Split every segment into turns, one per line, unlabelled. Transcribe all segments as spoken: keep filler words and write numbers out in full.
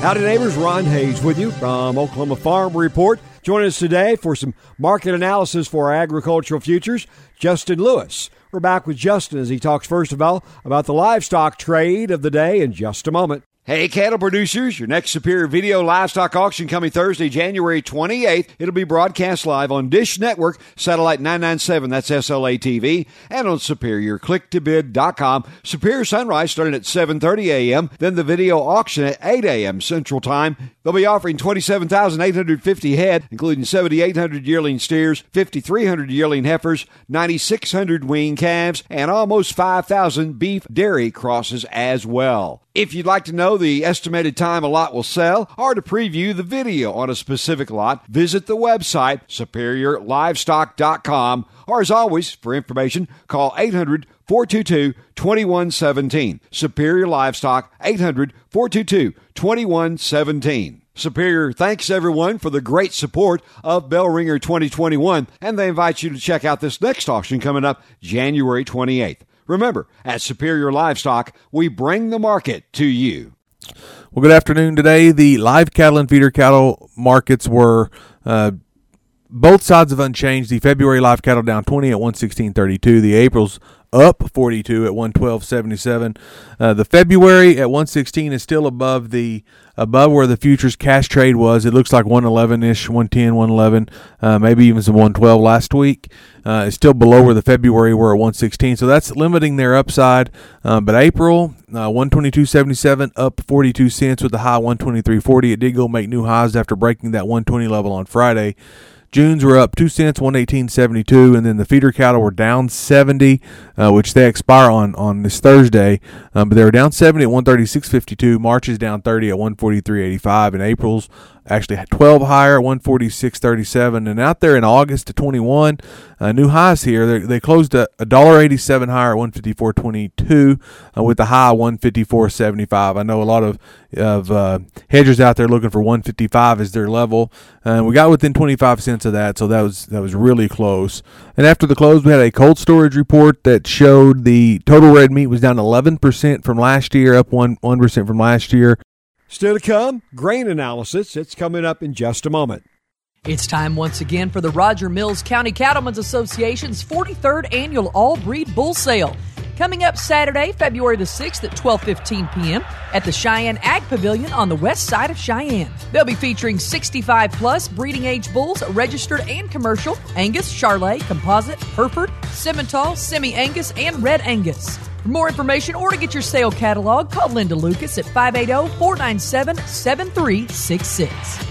Howdy neighbors, Ron Hayes with you from Oklahoma Farm Report. Join us today for some market analysis for our agricultural futures, Justin Lewis. We're back with Justin as he talks first of all about the livestock trade of the day in just a moment. Hey, cattle producers, your next Superior Video Livestock Auction coming Thursday, January twenty-eighth. It'll be broadcast live on Dish Network, Satellite nine ninety-seven, that's S L A T V, and on Superior Click To Bid dot com. Superior Sunrise starting at seven thirty a.m., then the video auction at eight a.m. Central Time. They'll be offering twenty-seven thousand eight hundred fifty head, including seven thousand eight hundred yearling steers, five thousand three hundred yearling heifers, nine thousand six hundred weaned calves, and almost five thousand beef dairy crosses as well. If you'd like to know the estimated time a lot will sell or to preview the video on a specific lot, visit the website superior livestock dot com, or as always, for information, call eight hundred, four two two, two one one seven. Superior Livestock, eight hundred, four two two, two one one seven. Superior thanks everyone for the great support of Bell Ringer twenty twenty-one, and they invite you to check out this next auction coming up January twenty-eighth. Remember, at Superior Livestock, we bring the market to you.
Well, good afternoon. Today, the live cattle and feeder cattle markets were uh, both sides of unchanged. The February live cattle down twenty at one sixteen thirty-two. The April's up forty-two at one twelve seventy-seven. Uh, the February at one sixteen is still above the above where the futures cash trade was. It looks like one eleven-ish, one ten, one eleven, uh, maybe even some one twelve last week. Uh, it's still below where the February were at one sixteen, so that's limiting their upside. Uh, but April, uh, one twenty-two seventy-seven, up forty-two cents with a high one twenty-three forty. It did go make new highs after breaking that one twenty level on Friday. June's were up two cents, one eighteen seventy-two, and then the feeder cattle were down seventy, uh, which they expire on, on this Thursday. Um, but they were down seventy at one thirty-six fifty-two. March is down thirty at one forty-three eighty-five, and April's actually had twelve higher at one forty-six thirty-seven. And out there in August to twenty-one, uh, new highs here. They, they closed a one dollar eighty-seven higher at one fifty-four twenty-two uh, with the high one fifty-four seventy-five. I know a lot of of uh, hedgers out there looking for one fifty-five as their level. Uh, we got within twenty-five cents of that, so that was that was really close. And after the close, we had a cold storage report that showed the total red meat was down eleven percent from last year, up one percent from last year.
Still to come, grain analysis. It's coming up in just a moment.
It's time once again for the Roger Mills County Cattlemen's Association's forty-third Annual All-Breed Bull Sale. Coming up Saturday, February the sixth at twelve fifteen p.m. at the Cheyenne Ag Pavilion on the west side of Cheyenne. They'll be featuring sixty-five plus breeding age bulls, registered and commercial, Angus, Charolais, Composite, Hereford, Simmental, Semi-Angus, and Red Angus. For more information or to get your sale catalog, call Linda Lucas at five eight zero, four nine seven, seven three six six.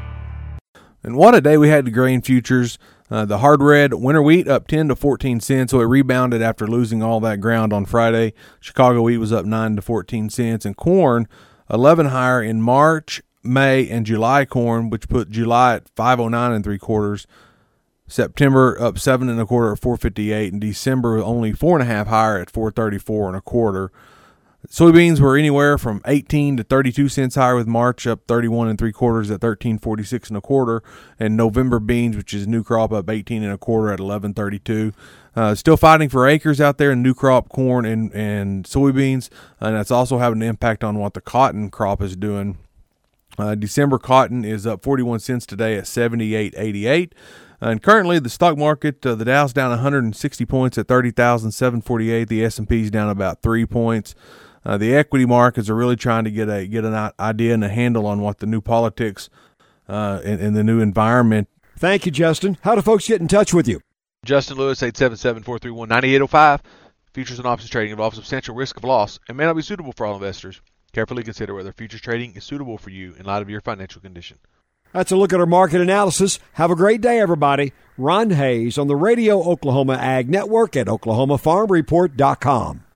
And what a day we had to grain futures. Uh, the hard red winter wheat up ten to fourteen cents, so it rebounded after losing all that ground on Friday. Chicago wheat was up nine to fourteen cents, and corn eleven higher in March, May, and July corn, which put July at five oh nine and three quarters. September up seven and a quarter at four fifty-eight, and December only four and a half higher at four thirty-four and a quarter. Soybeans were anywhere from eighteen to thirty-two cents higher, with March up thirty-one and three quarters at thirteen forty-six and a quarter, and November beans, which is new crop, up eighteen and a quarter at eleven thirty-two. Uh, still fighting for acres out there in new crop corn and and soybeans, and that's also having an impact on what the cotton crop is doing. Uh, December cotton is up forty-one cents today at seventy-eight eighty-eight. And currently, the stock market, uh, the Dow's down one hundred sixty points at thirty thousand seven hundred forty-eight. The S and P's down about three points. Uh, the equity markets are really trying to get a get an idea and a handle on what the new politics uh, and, and the new environment.
Thank you, Justin. How do folks get in touch with you?
Justin Lewis, eight seven seven, four three one, nine eight zero five. Futures and options trading involves substantial risk of loss and may not be suitable for all investors. Carefully consider whether futures trading is suitable for you in light of your financial condition.
That's a look at our market analysis. Have a great day, everybody. Ron Hayes on the Radio Oklahoma Ag Network at oklahoma farm report dot com.